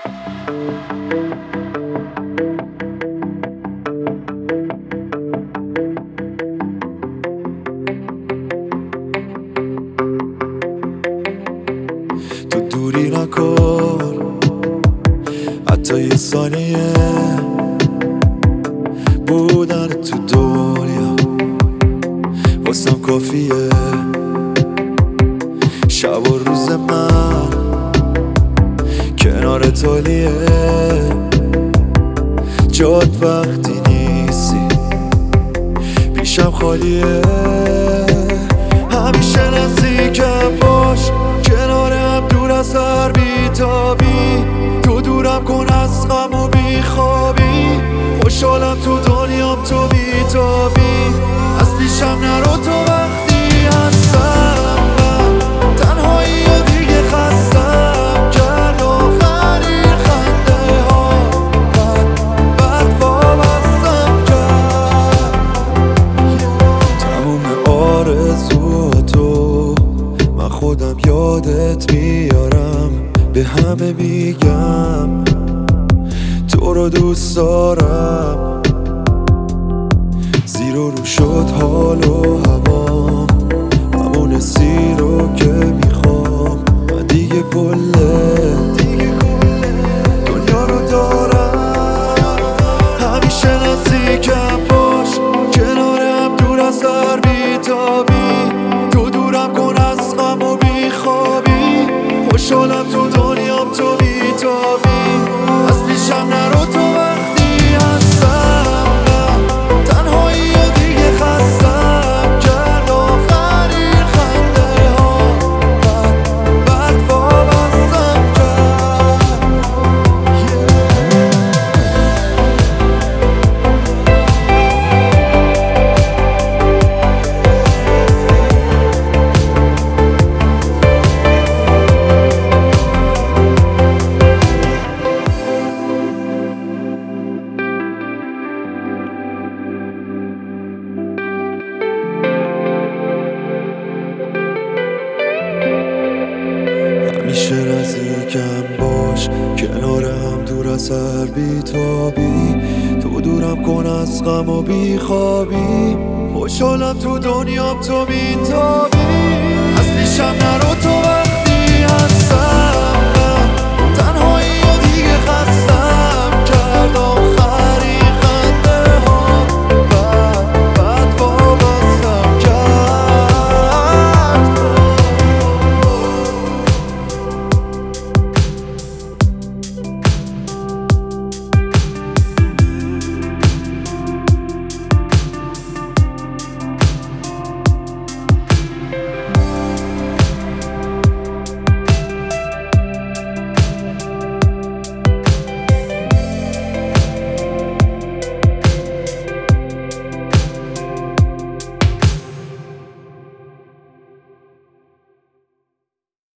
تو دوری نکن حتی یه ثانیه، بودن تو دنیا واسم کافیه. شب و روز من کنار تالیه، جات وقتی نیستی پیشم خالیه. همیشه نزدیکم باش، کنارم دور از هر بیتابی. تو دورم کن از غم و بیخوابی، خوشحالم تو دنیام تو بیتابی. از پیشم نرو تو وقتی هستم، من تنهایی و دیگه خستم کرد. آخرین خنده ها بعد وابستم کرد. تموم آرزوهاتو من خودم یادت میارم، به همه میگم تو رو دوست دارم. زیر و رو شد حال و هوام، همون حسی رو که میخوام. من دیگه کله دنیا رو دارم. همیشه نزدیکم باش، کنارم دور از هر بیتابی. تو دورم کن از غم و بیخوابی، خوشحالم تو دنیام تو بیتابی. از پیشم نرو تو وقتی هستم، من تنهایی و دیگه خستم کرد. آخرین خنده ها بعد وابستم کرد. همیشه نزدیکم باش، کنارم دور از هر بیتابی. تو دورم کن از غم و بیخوابی، خوشحالم تو دنیام تو بیتابی. از پیشم نرو تو وقتی هست